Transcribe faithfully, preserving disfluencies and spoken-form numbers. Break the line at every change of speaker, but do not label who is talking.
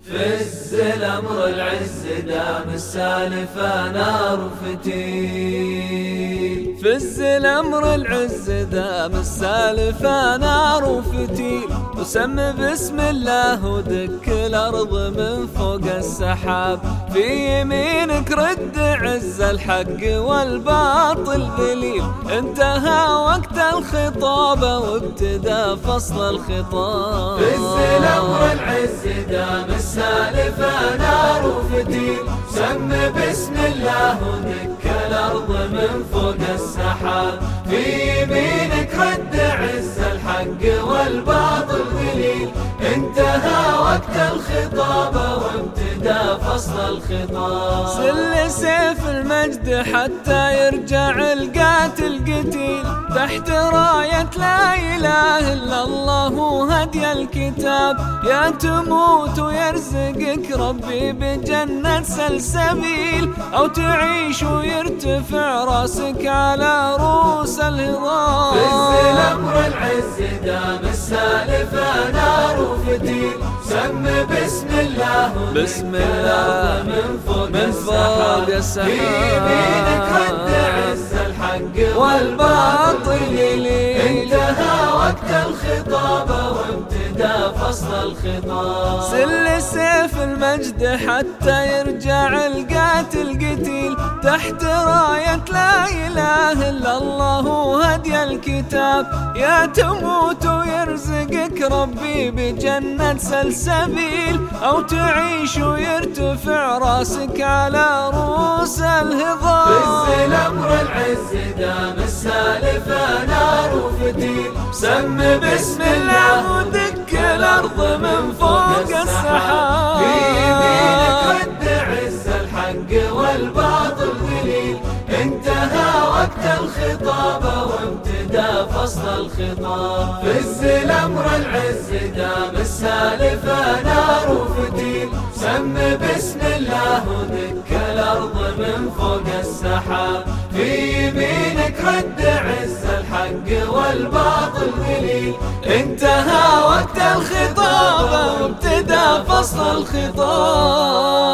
فز الأمر العز دام السالفة نار وفتيل.
فز الأمر العز دام السالفة نار وفتيل. وسم بسم الله ودك الأرض من فوق السحاب. في يمينك رد عز الحق والباطل ذليل. انتهى وقت الخطابة وابتدى فصل الخطاب.
فز الأمر العز دام السالفة نار وفتيل. سم بسم الله ودك الأرض من فوق السحاب. في يمينك رد عز الحق والباطل ذليل. انتهى وقت الخطابة وابتدى فصل الخطاب.
سل سيف المجد حتى يرجع القاتل قتيل. تحت راية لا إله إلا الله هدي الكتاب. يا تموت ويرزقك ربي بجنة سلسبيل، أو تعيش ويرتفع راسك على رؤوس الهضاب.
فز الأمر العز دام السالفة نار وفتيل. سم بسم الله
بسم الله
من فوق
من فوق السحاب.
في يمينك رد عز الحق
والباطل ذليل.
انتهى وقت الخطابة وابتدى فصل الخطاب.
سل سيف المجد حتى يرجع القاتل قتيل. تحت راية لا إله إلا الله هدي الكتاب. يا تموت ويرزقك ربي بجنة سلسبيل، أو تعيش ويرتفع راسك على رؤوس الهضاب.
فز الأمر العز دام السالفة نار وفتيل. سم بسم الله
ودك الأرض من فوق السحاب.
في يمينك رد عز الحق والباطل ذليل. انتهى وقت الخطابة وابتدى فصل الخطاب. فز الأمر العز دام السالفة نار وفتيل. سم بسم الله ودك الأرض من فوق السحاب. في يمينك رد عز الحق والباطل ذليل. انتهى وقت الخطابة وابتدى فصل الخطاب.